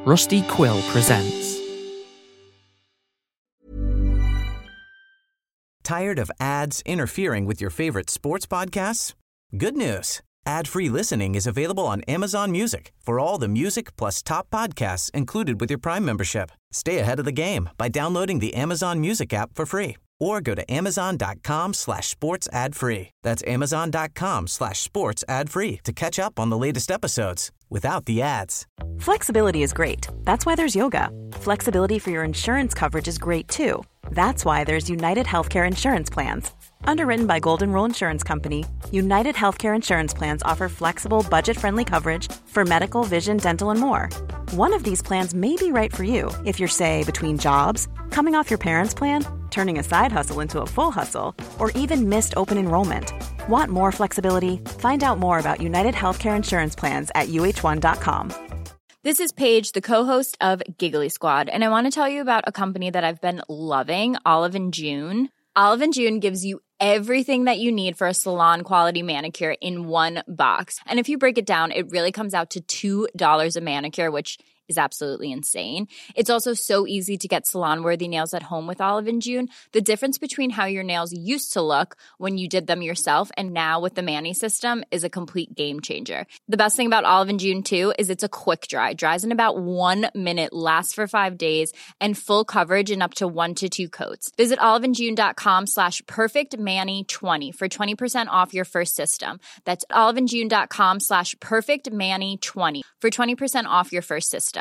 Rusty Quill presents. Tired of ads interfering with your favorite sports podcasts? Good news. Ad-free listening is available on Amazon Music for all the music plus top podcasts included with your Prime membership. Stay ahead of the game by downloading the Amazon Music app for free or go to amazon.com/sports ad free. That's amazon.com/sports ad free to catch up on the latest episodes without the ads. Flexibility is great. That's why there's yoga. Flexibility for your insurance coverage is great too. That's why there's United Healthcare Insurance Plans. Underwritten by Golden Rule Insurance Company, United Healthcare Insurance Plans offer flexible, budget-friendly coverage for medical, vision, dental, and more. One of these plans may be right for you if you're, say, between jobs, coming off your parents' plan, turning a side hustle into a full hustle, or even missed open enrollment. Want more flexibility? Find out more about United Healthcare Insurance Plans at uh1.com. This is Paige, the co-host of Giggly Squad, and I want to tell you about a company that I've been loving, Olive & June. Olive & June gives you everything that you need for a salon-quality manicure in one box. And if you break it down, it really comes out to $2 a manicure, which is absolutely insane. It's also so easy to get salon-worthy nails at home with Olive & June. The difference between how your nails used to look when you did them yourself and now with the Mani system is a complete game changer. The best thing about Olive & June, too, is it's a quick dry. Dries in about 1 minute, lasts for 5 days, and full coverage in up to 1 to 2 coats. Visit oliveandjune.com/perfectmani20 for 20% off your first system. That's oliveandjune.com/perfectmani20 for 20% off your first system.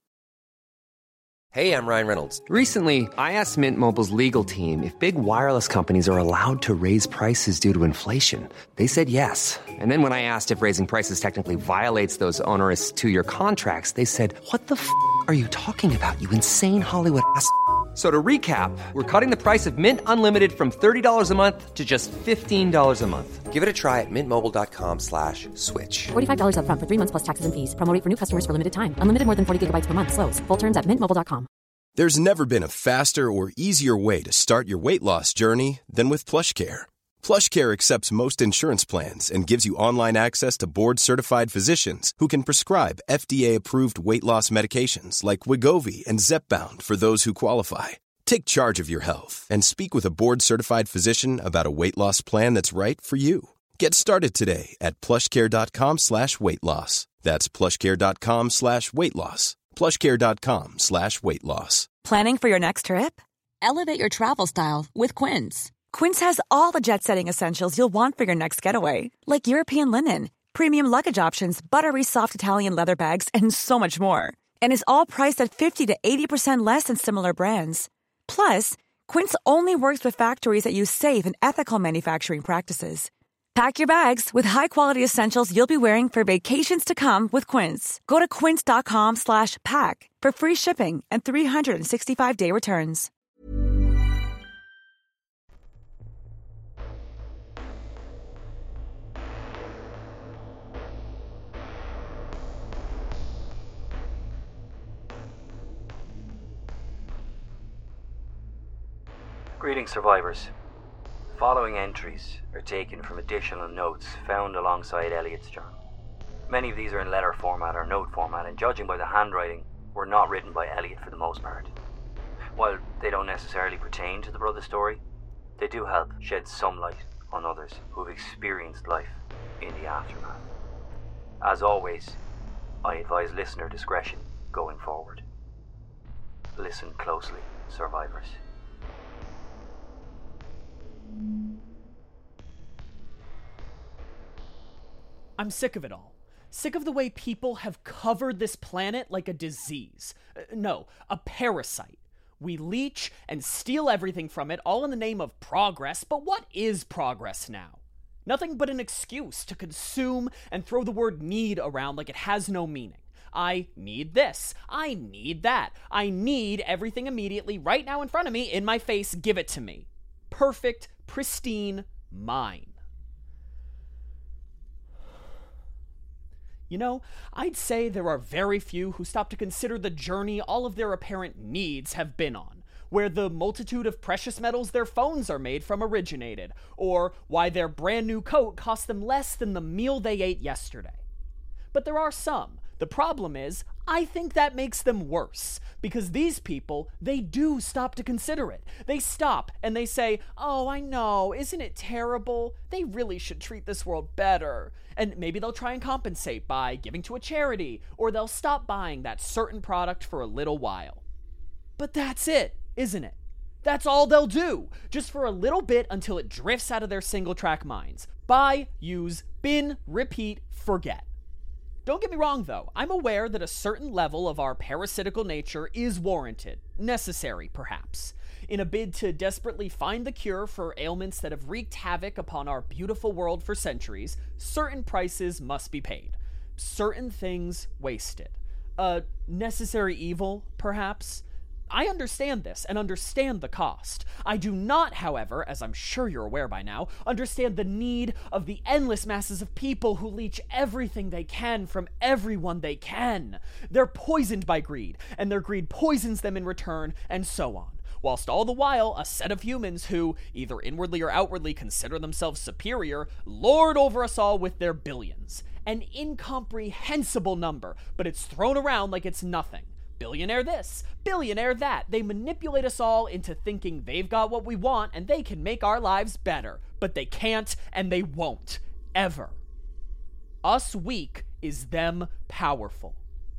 Hey, I'm Ryan Reynolds. Recently, I asked Mint Mobile's legal team if big wireless companies are allowed to raise prices due to inflation. They said yes. And then when I asked if raising prices technically violates those onerous 2-year contracts, they said, "What the f*** are you talking about, you insane Hollywood ass?" So to recap, we're cutting the price of Mint Unlimited from $30 a month to just $15 a month. Give it a try at mintmobile.com/switch. $45 up front for 3 months plus taxes and fees. Promo rate for new customers for limited time. Unlimited more than 40 gigabytes per month. Slows full terms at mintmobile.com. There's never been a faster or easier way to start your weight loss journey than with PlushCare. PlushCare accepts most insurance plans and gives you online access to board-certified physicians who can prescribe FDA-approved weight loss medications like Wegovy and Zepbound for those who qualify. Take charge of your health and speak with a board-certified physician about a weight loss plan that's right for you. Get started today at plushcare.com/weight loss. That's plushcare.com/weight loss. plushcare.com/weight loss. Planning for your next trip? Elevate your travel style with Quince. Quince has all the jet-setting essentials you'll want for your next getaway, like European linen, premium luggage options, buttery soft Italian leather bags, and so much more. And is all priced at 50 to 80% less than similar brands. Plus, Quince only works with factories that use safe and ethical manufacturing practices. Pack your bags with high-quality essentials you'll be wearing for vacations to come with Quince. Go to quince.com/pack for free shipping and 365-day returns. Greetings, survivors. Following entries are taken from additional notes found alongside Elliot's journal. Many of these are in letter format or note format, and judging by the handwriting, were not written by Elliot for the most part. While they don't necessarily pertain to the brother's story, they do help shed some light on others who have experienced life in the aftermath. As always, I advise listener discretion going forward. Listen closely, survivors. I'm sick of it all. Sick of the way people have covered this planet like a disease. No, a parasite. We leech and steal everything from it, all in the name of progress. But what is progress now? Nothing but an excuse to consume and throw the word need around like it has no meaning. I need this. I need that. I need everything immediately, right now in front of me, in my face. Give it to me. Perfect, pristine, mine. You know, I'd say there are very few who stop to consider the journey all of their apparent needs have been on, where the multitude of precious metals their phones are made from originated, or why their brand new coat cost them less than the meal they ate yesterday. But there are some. The problem is, I think that makes them worse, because these people, they do stop to consider it. They stop and they say, oh, I know, isn't it terrible? They really should treat this world better. And maybe they'll try and compensate by giving to a charity, or they'll stop buying that certain product for a little while. But that's it, isn't it? That's all they'll do, just for a little bit until it drifts out of their single-track minds. Buy, use, bin, repeat, forget. Don't get me wrong, though. I'm aware that a certain level of our parasitical nature is warranted, necessary, perhaps. In a bid to desperately find the cure for ailments that have wreaked havoc upon our beautiful world for centuries, certain prices must be paid. Certain things wasted. A necessary evil, perhaps? I understand this and understand the cost. I do not, however, as I'm sure you're aware by now, understand the need of the endless masses of people who leech everything they can from everyone they can. They're poisoned by greed, and their greed poisons them in return, and so on. Whilst all the while, a set of humans who, either inwardly or outwardly consider themselves superior, lord over us all with their billions. An incomprehensible number, but it's thrown around like it's nothing. Billionaire this, billionaire that. They manipulate us all into thinking they've got what we want and they can make our lives better. But they can't and they won't. Ever. Us weak is them powerful.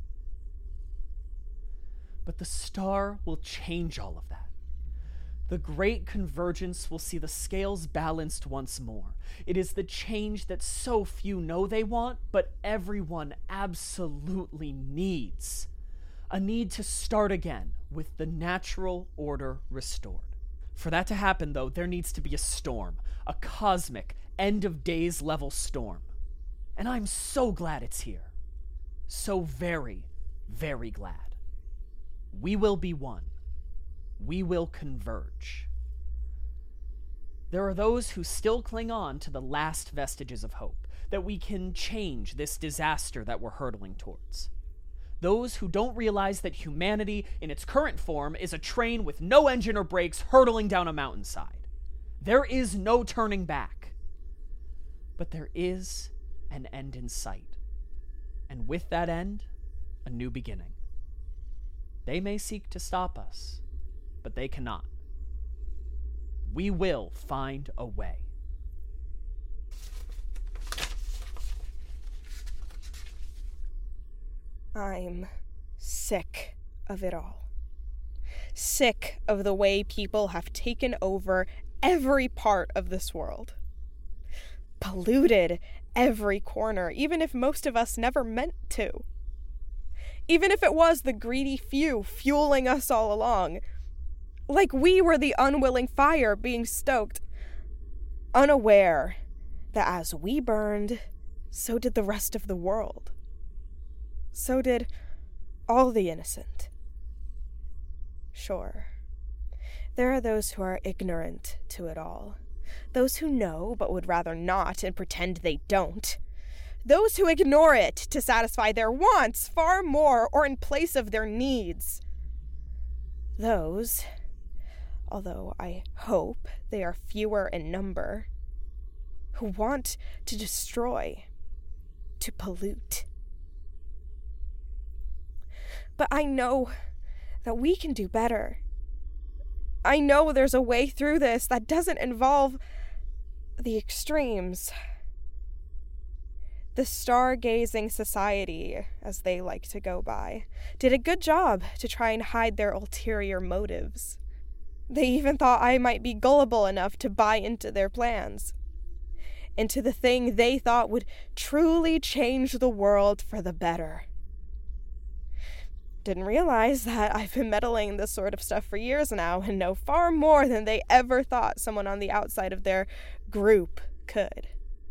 But the star will change all of that. The great convergence will see the scales balanced once more. It is the change that so few know they want, but everyone absolutely needs. A need to start again with the natural order restored. For that to happen, though, there needs to be a storm, a cosmic, end-of-days level storm. And I'm so glad it's here. So very, very glad. We will be one. We will converge. There are those who still cling on to the last vestiges of hope, that we can change this disaster that we're hurtling towards. Those who don't realize that humanity, in its current form, is a train with no engine or brakes hurtling down a mountainside. There is no turning back. But there is an end in sight. And with that end, a new beginning. They may seek to stop us, but they cannot. We will find a way. I'm sick of it all. Sick of the way people have taken over every part of this world. Polluted every corner, even if most of us never meant to. Even if it was the greedy few fueling us all along. Like we were the unwilling fire being stoked, unaware that as we burned, so did the rest of the world. So did all the innocent. Sure, there are those who are ignorant to it all. Those who know but would rather not and pretend they don't. Those who ignore it to satisfy their wants far more or in place of their needs. Those, although I hope they are fewer in number, who want to destroy, to pollute. But I know that we can do better. I know there's a way through this that doesn't involve the extremes. The Stargazing Society, as they like to go by, did a good job to try and hide their ulterior motives. They even thought I might be gullible enough to buy into their plans. Into the thing they thought would truly change the world for the better. Didn't realize that I've been meddling in this sort of stuff for years now and know far more than they ever thought someone on the outside of their group could.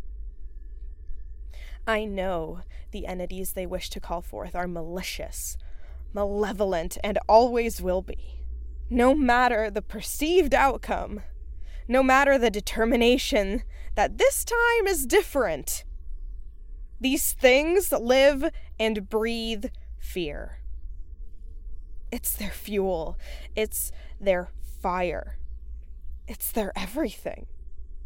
I know the entities they wish to call forth are malicious, malevolent, and always will be. No matter the perceived outcome, no matter the determination that this time is different. These things live and breathe fear. It's their fuel. It's their fire. It's their everything.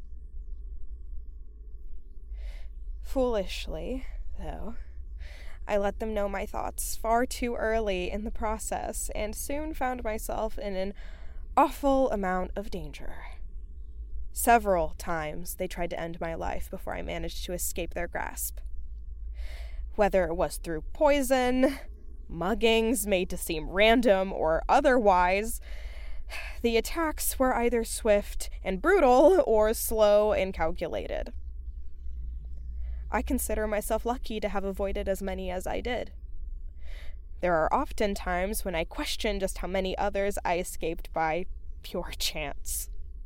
Foolishly, though, I let them know my thoughts far too early in the process, and soon found myself in an awful amount of danger. Several times they tried to end my life before I managed to escape their grasp. Whether it was through poison, muggings made to seem random, or otherwise, the attacks were either swift and brutal or slow and calculated. I consider myself lucky to have avoided as many as I did. There are often times when I question just how many others I escaped by pure chance.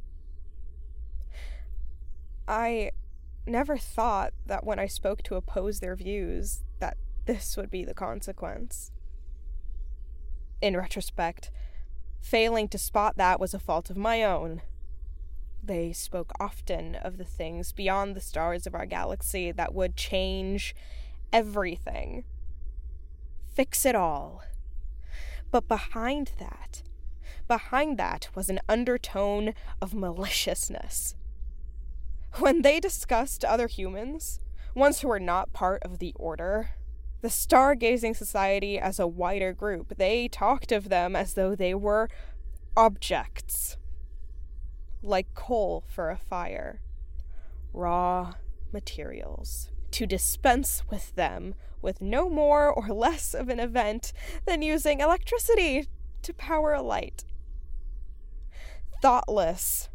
I never thought that when I spoke to oppose their views, that this would be the consequence. In retrospect, failing to spot that was a fault of my own. They spoke often of the things beyond the stars of our galaxy that would change everything. Fix it all. But behind that was an undertone of maliciousness. When they discussed other humans, ones who were not part of the Order, the Stargazing Society as a wider group, they talked of them as though they were objects. Like coal for a fire. Raw materials. To dispense with them with no more or less of an event than using electricity to power a light. Thoughtless.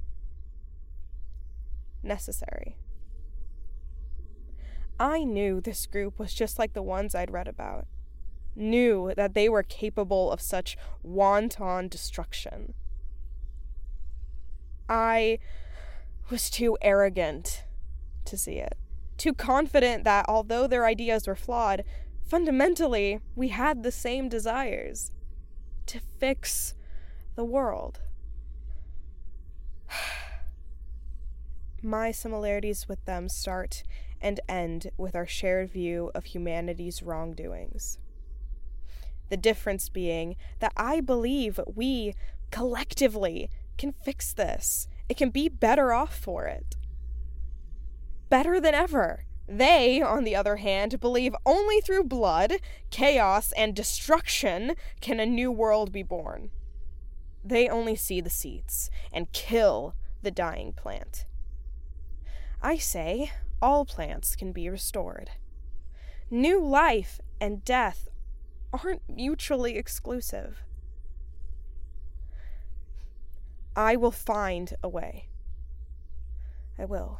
Necessary. I knew this group was just like the ones I'd read about. Knew that they were capable of such wanton destruction. I was too arrogant to see it. Too confident that although their ideas were flawed, fundamentally we had the same desires. To fix the world. My similarities with them start and end with our shared view of humanity's wrongdoings. The difference being that I believe we, collectively, can fix this. It can be better off for it. Better than ever. They, on the other hand, believe only through blood, chaos, and destruction can a new world be born. They only see the seeds and kill the dying plant. I say all plants can be restored. New life and death aren't mutually exclusive. I will find a way. I will.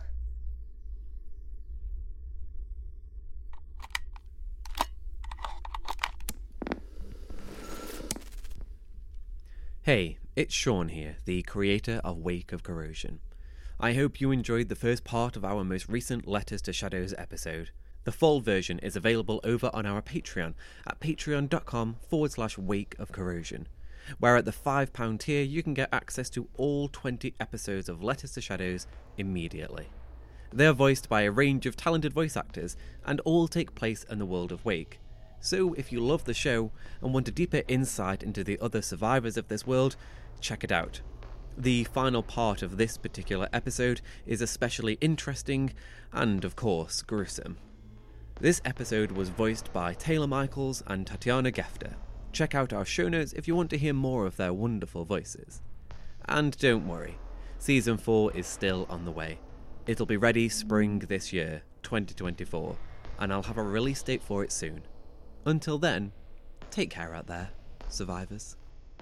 Hey, it's Sean here, the creator of Wake of Corrosion. I hope you enjoyed the first part of our most recent Letters to Shadows episode. The full version is available over on our Patreon at patreon.com/Wake of Corrosion, where at the £5 tier you can get access to all 20 episodes of Letters to Shadows immediately. They are voiced by a range of talented voice actors and all take place in the world of Wake. So if you love the show and want a deeper insight into the other survivors of this world, check it out. The final part of this particular episode is especially interesting and, of course, gruesome. This episode was voiced by Taylor Michaels and Tatiana Gefter. Check out our show notes if you want to hear more of their wonderful voices. And don't worry, Season 4 is still on the way. It'll be ready spring this year, 2024, and I'll have a release date for it soon. Until then, take care out there, survivors.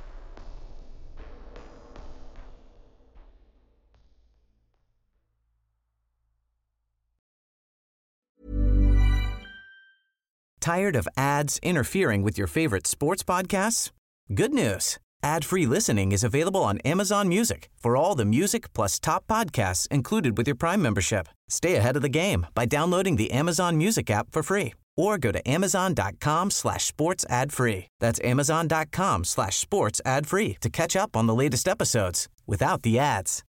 Tired of ads interfering with your favorite sports podcasts? Good news. Ad-free listening is available on Amazon Music for all the music plus top podcasts included with your Prime membership. Stay ahead of the game by downloading the Amazon Music app for free or go to amazon.com/sports ad free. That's amazon.com/sports ad free to catch up on the latest episodes without the ads.